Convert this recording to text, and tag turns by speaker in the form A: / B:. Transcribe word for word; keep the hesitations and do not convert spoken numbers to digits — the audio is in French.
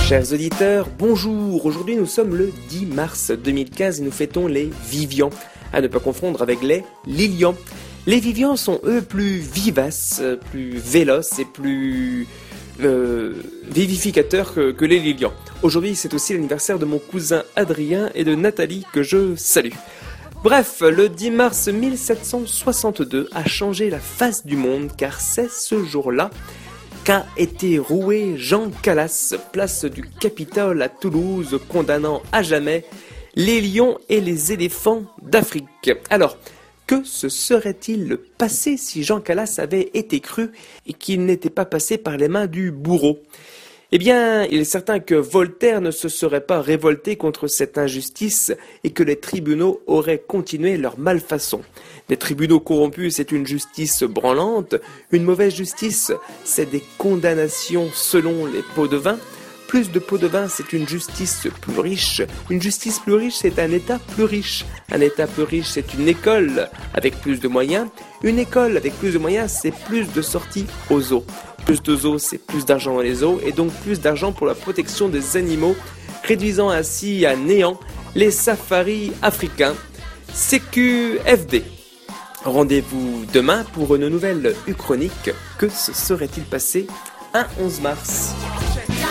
A: Chers auditeurs, bonjour. Aujourd'hui nous sommes le dix mars deux mille quinze et nous fêtons les Vivians, à ne pas confondre avec les Lilians. Les Vivians sont eux plus vivaces, plus véloces et plus euh, vivificateurs que, que les Lilians. Aujourd'hui c'est aussi l'anniversaire de mon cousin Adrien et de Nathalie que je salue. Bref, le dix mars mille sept cent soixante-deux a changé la face du monde car c'est ce jour-là qu'a été roué Jean Calas, place du Capitole à Toulouse, condamnant à jamais les lions et les éléphants d'Afrique. Alors, que se serait-il passé si Jean Calas avait été cru et qu'il n'était pas passé par les mains du bourreau ? Eh bien, il est certain que Voltaire ne se serait pas révolté contre cette injustice et que les tribunaux auraient continué leur malfaçon. Les tribunaux corrompus, c'est une justice branlante. Une mauvaise justice, c'est des condamnations selon les pots de vin. Plus de pots de vin, c'est une justice plus riche. Une justice plus riche, c'est un État plus riche. Un État plus riche, c'est une école avec plus de moyens. Une école avec plus de moyens, c'est plus de sorties aux zoos. Plus de zoos, c'est plus d'argent dans les zoos et donc plus d'argent pour la protection des animaux, réduisant ainsi à néant les safaris africains. C Q F D. Rendez-vous demain pour une nouvelle Uchronique. Que se serait-il passé un onze mars ?